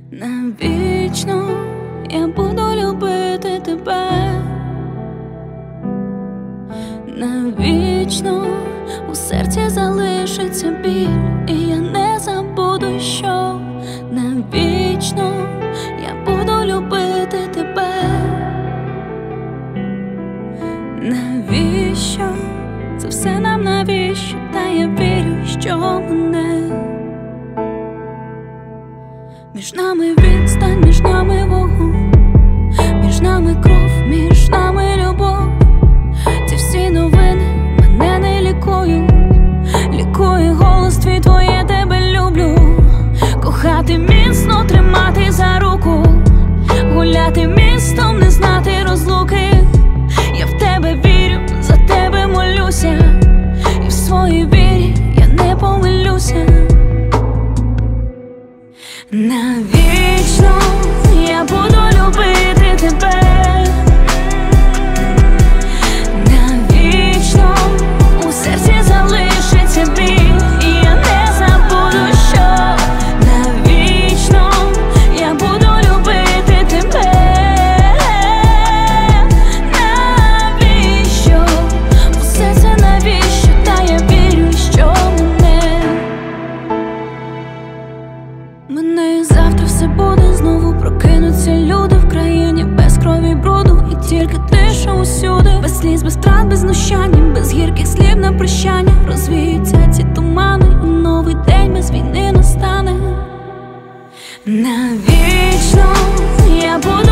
Навічно я буду любити тебе, навічно у серці залишиться біль, і я не забуду, що навічно я буду любити тебе. Навіщо? Це все нам навіщо? Та я вірю, що мене. Між нами відстань, між нами вогонь, між нами кров, між нами любов. Ці всі новини мене не лікують. Лікує голос твій, твоє тебе люблю. Кохати міцно, тримати за руку, гуляти містом, не знати розлуки. Я в тебе вірю, за тебе молюся, і в своїй вірі я не помилюся. Навічно я буду любити тебе, навічно у серці залишиться біль, і я не забуду, що навічно я буду любити тебе. Навіщо? Усе це навіщо? Та я вірю, що мене і завтра все буде, знову прокинуться люди в країні без крові й бруду, і тільки тиша усюди, без сліз, без втрат, без знущання, без гірких слів на прощання. Розвіються ці тумани, і новий день без війни настане. Навічно я буду